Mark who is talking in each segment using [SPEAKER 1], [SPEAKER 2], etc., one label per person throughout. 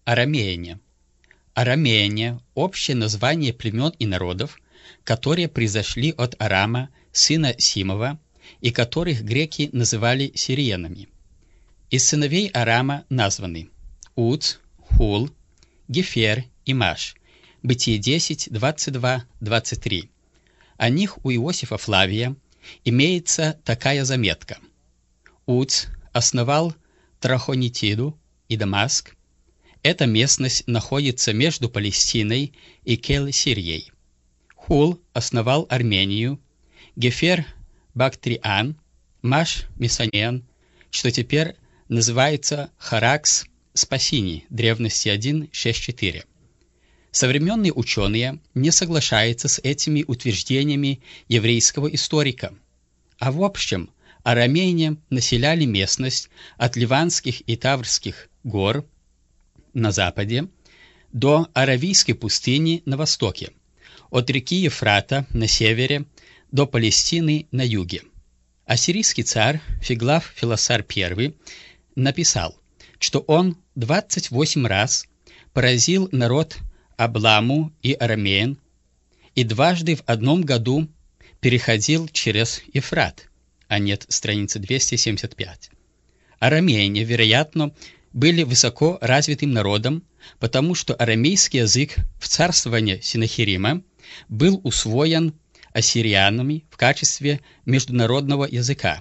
[SPEAKER 1] Арамеяне. Арамеяне – общее название племен и народов, которые произошли от Арама, сына Симова, и которых греки называли сириянами. Из сыновей Арама названы Уц, Хул, Гефер и Маш. Бытие 10, 22, 23. О них у Иосифа Флавия имеется такая заметка. Уц основал Трахонитиду и Дамаск. Эта местность находится между Палестиной и Кел-Сирией. Хул основал Армению, Гефер – Бактриан, Маш – Месанен, что теперь называется Харакс Спасини, древности 1.6.4. Современные ученые не соглашаются с этими утверждениями еврейского историка. А в общем, арамеяне населяли местность от Ливанских и Таврских гор на западе до Аравийской пустыни на востоке, от реки Ефрата на севере до Палестины на юге. Ассирийский царь Фиглав-Филосар I написал, что он 28 раз поразил народ Абламу и арамеян и дважды в одном году переходил через Ефрат, а нет, страница 275. Арамеяне, вероятно, были высоко развитым народом, потому что арамейский язык в царствовании Синахирима был усвоен ассириянами в качестве международного языка.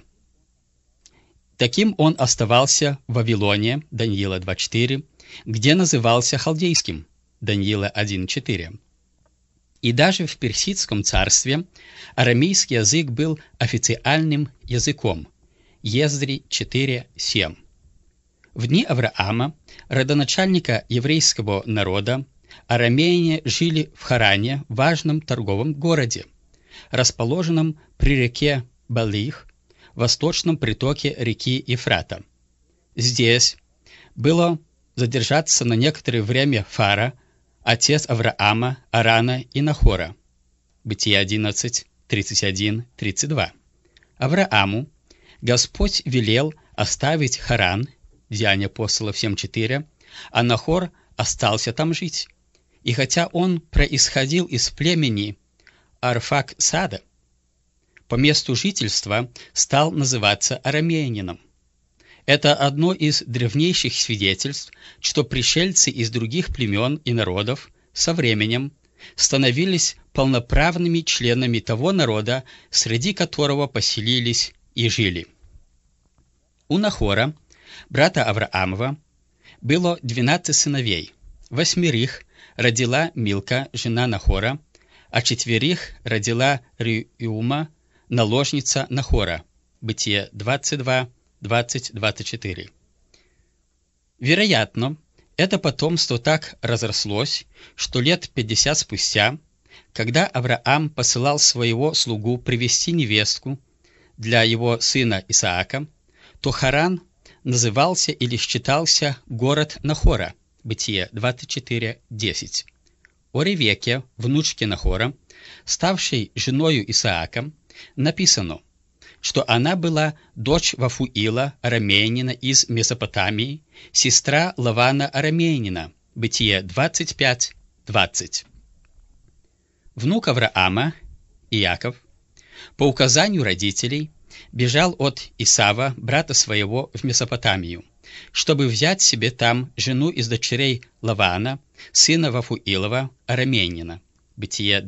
[SPEAKER 1] Таким он оставался в Вавилоне, Даниила 2.4, где назывался халдейским, Даниила 1.4. И даже в Персидском царстве арамейский язык был официальным языком, Ездри 4.7. В дни Авраама, родоначальника еврейского народа, арамеяне жили в Харане, важном торговом городе, расположенном при реке Балих, восточном притоке реки Ефрата. Здесь было задержаться на некоторое время Фара, отец Авраама, Арана и Нахора. Бытие 11, 31, 32. Аврааму Господь велел оставить Харан, Деяния апостолов 7.4, а Нахор остался там жить. И хотя он происходил из племени Арфаксада, по месту жительства стал называться арамеянином. Это одно из древнейших свидетельств, что пришельцы из других племен и народов со временем становились полноправными членами того народа, среди которого поселились и жили. У Нахора, брата Авраамова, было 12 сыновей. 8 родила Милка, жена Нахора, а 4 родила Реума, наложница Нахора. Бытие 22, 20, 24. Вероятно, это потомство так разрослось, что лет 50 спустя, когда Авраам посылал своего слугу привести невестку для его сына Исаака, то Харан назывался или считался город Нахора. Бытие 24:10. О Ревеке, внучке Нахора, ставшей женою Исаака, написано, что она была дочь Вафуила, арамеянина из Месопотамии, сестра Лавана, арамеянина. Бытие 25:20. Внук Авраама, Иаков, по указанию родителей, бежал от Исава, брата своего, в Месопотамию, чтобы взять себе там жену из дочерей Лавана, сына Вафуилова, арамеянина. Бытие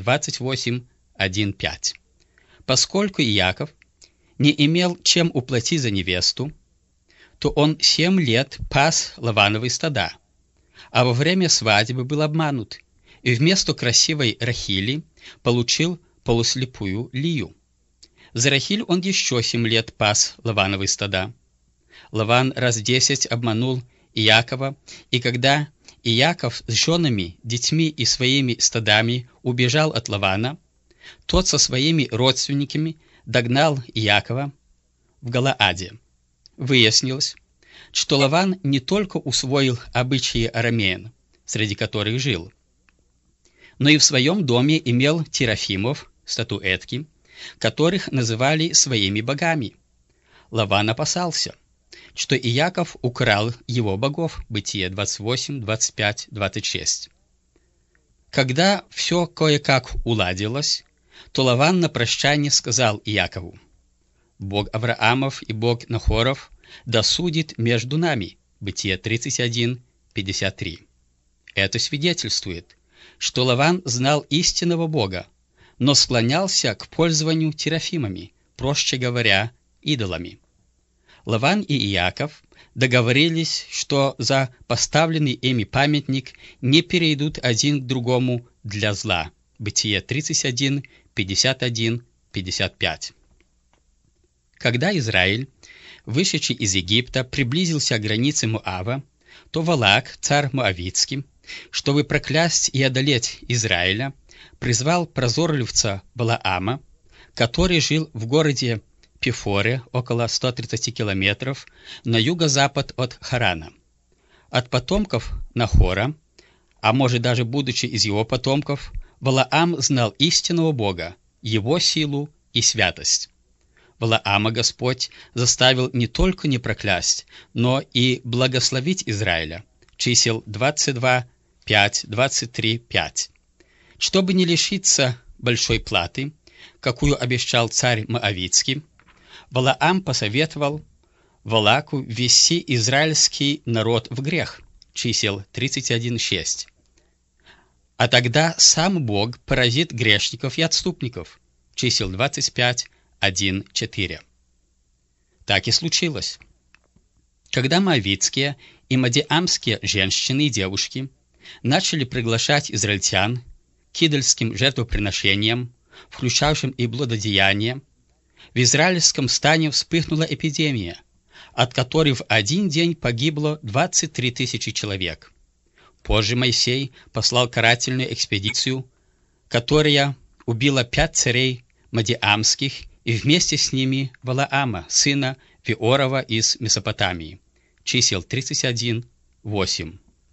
[SPEAKER 1] 28:1-5. Поскольку Иаков не имел чем уплатить за невесту, то он 7 лет пас Лавановые стада, а во время свадьбы был обманут, и вместо красивой Рахили получил полуслепую Лию. За Рахиль он еще 7 лет пас Лавановые стада. Лаван раз 10 обманул Иакова, и когда Иаков с женами, детьми и своими стадами убежал от Лавана, тот со своими родственниками догнал Иакова в Галааде. Выяснилось, что Лаван не только усвоил обычаи арамеян, среди которых жил, но и в своем доме имел терафимов, статуэтки, которых называли своими богами. Лаван опасался, что Иаков украл его богов. Бытие 28, 25, 26. Когда все кое-как уладилось, то Лаван на прощание сказал Иакову: «Бог Авраамов и Бог Нахоров да судит между нами». Бытие 31, 53. Это свидетельствует, что Лаван знал истинного Бога, но склонялся к пользованию терафимами, проще говоря, идолами. Лаван и Иаков договорились, что за поставленный ими памятник не перейдут один к другому для зла. Бытие 31, 51, 55. Когда Израиль, вышедший из Египта, приблизился к границе Моава, то Валак, царь Моавитский, чтобы проклясть и одолеть Израиля, призвал прозорливца Валаама, который жил в городе Пифоре, около 130 километров, на юго-запад от Харана. От потомков Нахора, а может даже будучи из его потомков, Валаам знал истинного Бога, его силу и святость. Валаама Господь заставил не только не проклясть, но и благословить Израиля. Чисел 22, 5, 23, 5. Чтобы не лишиться большой платы, какую обещал царь Моавитский, Валаам посоветовал Валаку ввести израильский народ в грех. Чисел 31:6. А тогда сам Бог поразит грешников и отступников. Чисел 25:1-4. Так и случилось. Когда моавитские и мадиамские женщины и девушки начали приглашать израильтян к идольским жертвоприношениям, включавшим и блудодеяния, в израильском стане вспыхнула эпидемия, от которой в один день погибло 23 тысячи человек. Позже Моисей послал карательную экспедицию, которая убила 5 царей мадиамских и вместе с ними Валаама, сына Виорова из Месопотамии. Чисел 31:8.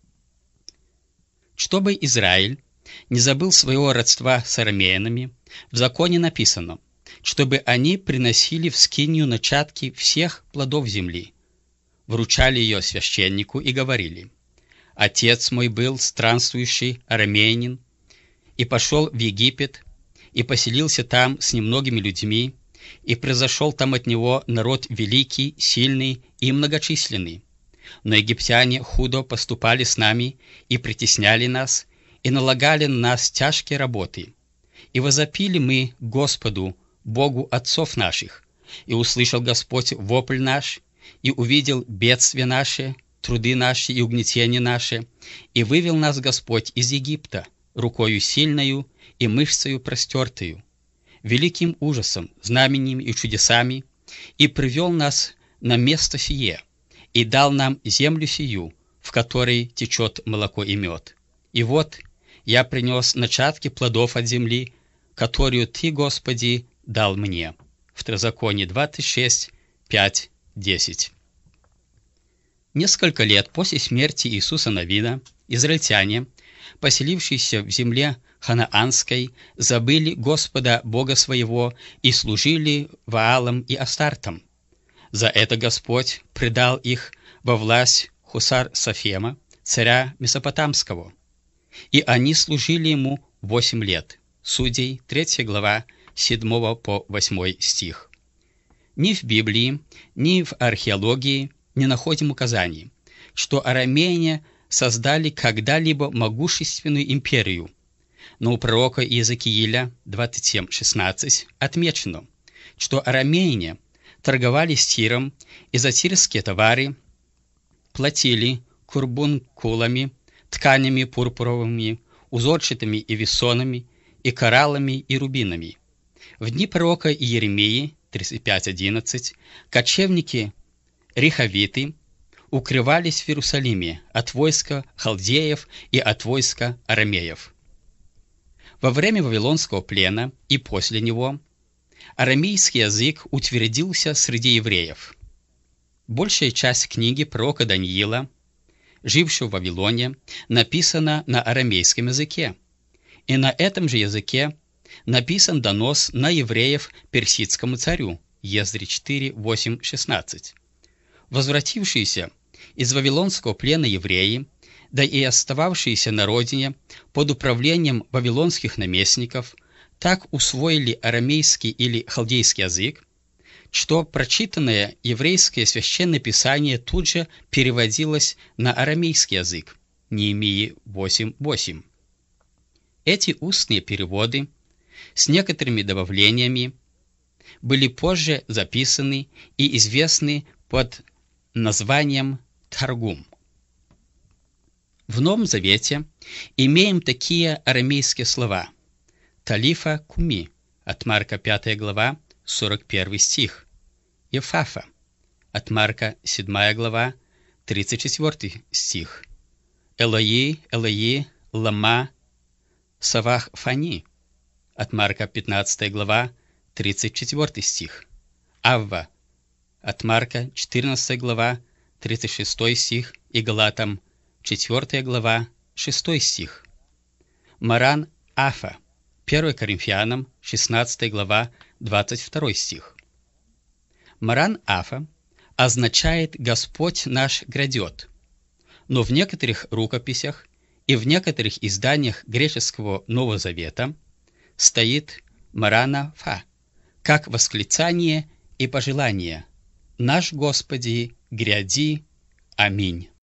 [SPEAKER 1] Чтобы Израиль не забыл своего родства с арамеянами, в законе написано, чтобы они приносили в скинию начатки всех плодов земли, вручали ее священнику и говорили: «Отец мой был странствующий арамеянин, и пошел в Египет, и поселился там с немногими людьми, и произошел там от него народ великий, сильный и многочисленный. Но египтяне худо поступали с нами и притесняли нас, и налагали на нас тяжкие работы. И возопили мы Господу, Богу отцов наших, и услышал Господь вопль наш, и увидел бедствия наши, труды наши и угнетения наши, и вывел нас Господь из Египта рукою сильною и мышцею простертою, великим ужасом, знамениями и чудесами, и привел нас на место сие, и дал нам землю сию, в которой течет молоко и мед. И вот я принес начатки плодов от земли, которую Ты, Господи, дал мне». Второзаконие 26, 5, 10. Несколько лет после смерти Иисуса Навина израильтяне, поселившиеся в земле ханаанской, забыли Господа Бога своего и служили Ваалам и Астартам. За это Господь предал их во власть Хусар-Сафема, царя Месопотамского, и они служили ему 8 лет. Судей, 3 глава, 7 по 8 стих. Ни в Библии, ни в археологии не находим указаний, что арамеяне создали когда-либо могущественную империю, но у пророка Иезекииля 27:16 отмечено, что арамеяне торговали с Тиром, и за тирские товары платили курбункулами, тканями пурпуровыми, узорчатыми и весонами, и кораллами и рубинами. В дни пророка Иеремии 35:11 кочевники рехавиты укрывались в Иерусалиме от войска халдеев и от войска арамеев. Во время Вавилонского плена и после него арамейский язык утвердился среди евреев. Большая часть книги пророка Даниила, жившего в Вавилоне, написана на арамейском языке, и на этом же языке написан донос на евреев персидскому царю, Ездри 4, 8, 16. Возвратившиеся из вавилонского плена евреи, да и остававшиеся на родине под управлением вавилонских наместников, так усвоили арамейский или халдейский язык, что прочитанное еврейское священное писание тут же переводилось на арамейский язык. Неемии 8:8. Эти устные переводы с некоторыми добавлениями были позже записаны и известны под названием Таргум. В Новом Завете имеем такие арамейские слова: Талифа Куми, от Марка 5 глава, 41 стих, Ефафа, от Марка 7 глава, 34 стих, Элои, Элои, лама савахфани, от Марка 15 глава, 34 стих, Авва, от Марка 14 глава, 36 стих и Галатам 4 глава, 6 стих. Маран Афа, 1 Коринфянам 16 глава, 22 стих. Маран Афа означает «Господь наш грядет», но в некоторых рукописях и в некоторых изданиях греческого Нового Завета стоит Марана Фа, как восклицание и пожелание: «Наш Господи, гряди, аминь».